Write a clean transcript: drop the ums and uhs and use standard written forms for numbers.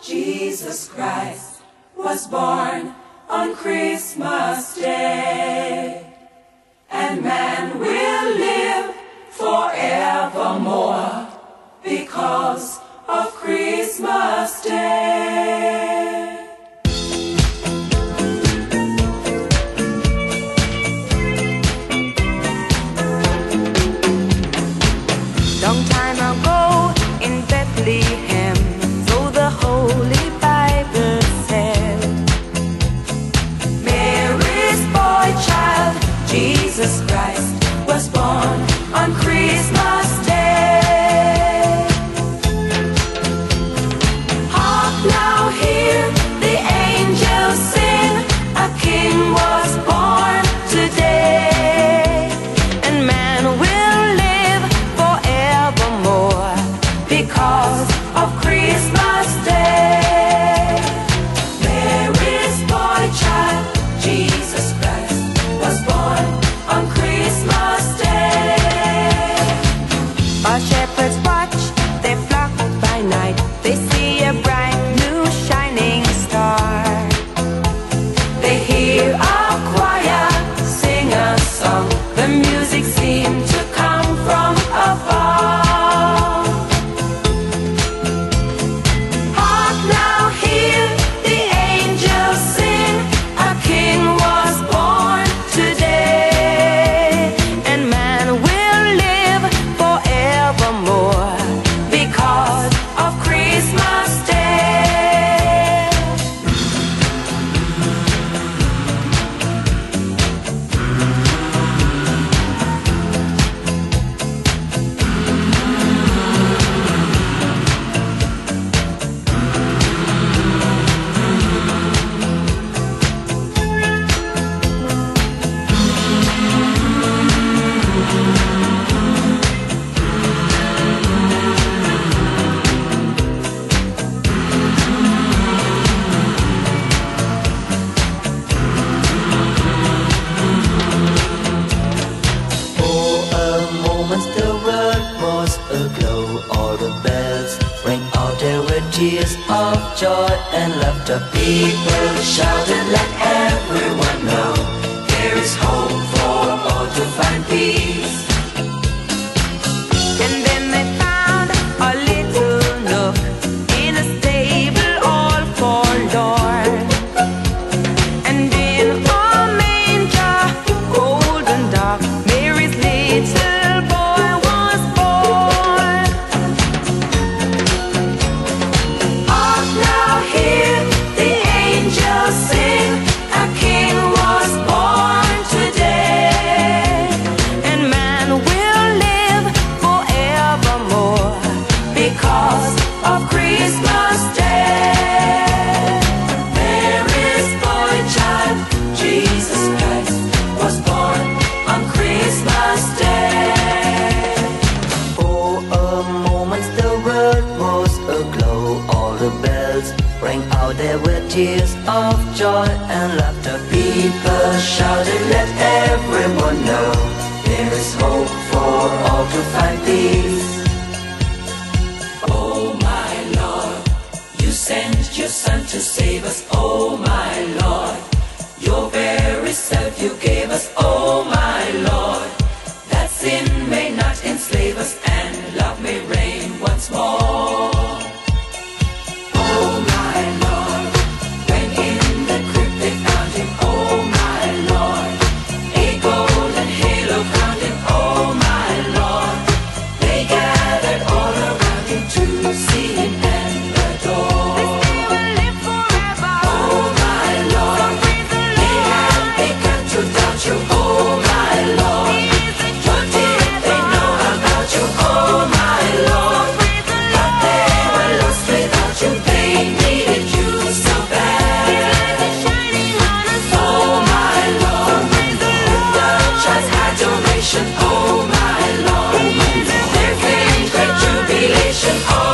Jesus Christ was born on Christmas Day, and man will live forevermore because of Christmas Day. Long time ago in Bethlehem, so the Holy Bible said, Mary's boy child, Jesus Christ, was born on Christmas Day. Hark now, hear the angels sing, a king was born today, and man will live forevermore because of Christmas Day. Mary's boy child, Jesus Christ, was born on Christmas Day. While shepherds watch their flock by night, they see a bright new shining star. They hear a choir sing a song, the music seemed to come from afar. Hark now, hear the angels sing, a king was born today, And man will live forevermore because of Christmas Day. The world was aglow, all the bells rang out, there were tears of joy and laughter. People shouted, let everyone know, There is hope for all to find peace. And then they found a little nook in a stable all forlorn, and in a manger, cold and dark, Mary's little boy was born. Hark now, hear the angels sing, a king was born today, And man will live forevermore because of Christmas Day. Mary's boy child, Jesus Christ, was born on Christmas Day. for a moment the world was aglow, all the bells rang out, there were tears of joy and laughter. People shouted, let everyone know, there is hope for all to find peace. Oh my Lord, you sent your Son to save us. Oh my Lord, your very self you gave us. Oh my Lord, that sin may not enslave us and love may reign once more. Oh my Lord, when in the crypt they found him. Oh my Lord, a golden halo crowned him. Oh my Lord, they gathered all around him to see him and adore. Oh my Lord, they had begun to doubt you. Oh my Lord, what did they know about you? Oh my Lord, but they were lost without you. They needed you so bad. Oh my Lord, the transfiguration. Oh my Lord, there came great jubilation. Oh